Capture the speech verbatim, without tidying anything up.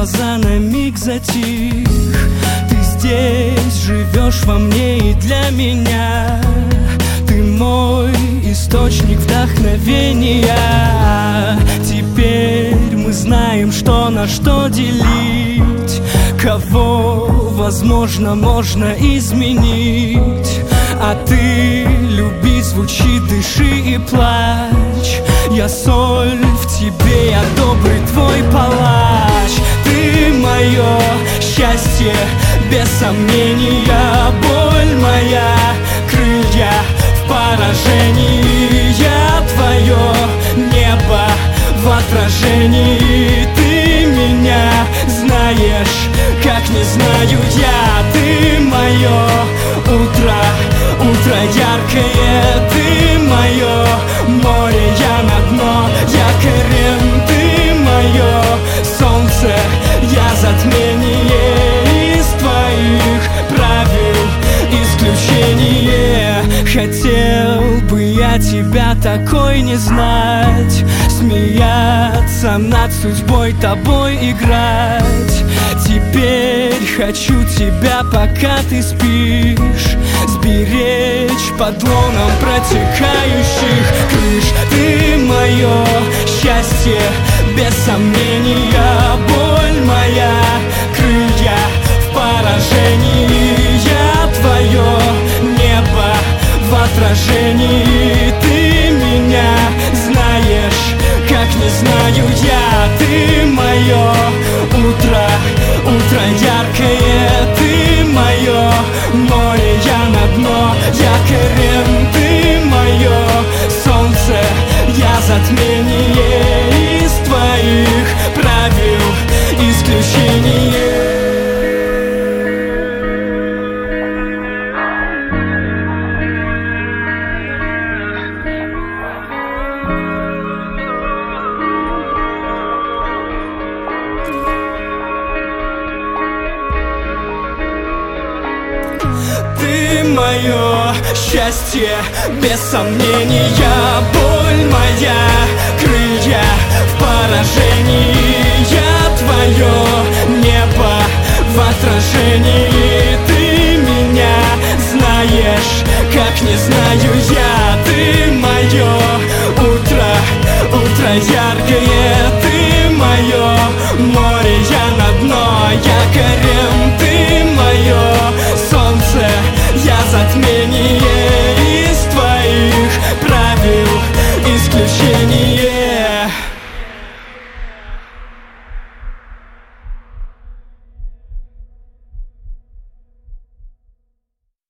глаза на миг затих. Ты здесь живешь во мне и для меня. Ты мой источник вдохновения. Теперь мы знаем, что на что делить, кого, возможно, можно изменить. А ты люби, звучи, дыши и плачь. Я соль в тебе, я добрый твой палач. Ты мое счастье, без сомнения. Боль моя, крылья в поражении. Я твое небо в отражении. Ты меня знаешь, как не знаю я. Ты мое утро, утро яркое. Ты мое море, я на дно якорем. Ты мое солнце, я затмение. Из твоих правил исключение. Хотел бы я тебя такой не знать, смеяться над судьбой, тобой играть. Теперь хочу тебя, пока ты спишь, сберечь под лоном протекающих крыш. Ты мое счастье, без сомнения. Боль моя, крылья в поражении. Я твое небо в отражении. Ты меня знаешь, как не знаю я. Ты мое утро, утро яркое. Ты мое море, я на дно якорем. Ты мое солнце, я затмение. Из твоих правил исключение. Ты мое счастье, без сомнения. Боль моя, крылья в поражении. Я твое небо в отражении. Ты меня знаешь, как не знаю я. Ты мое утро, утро я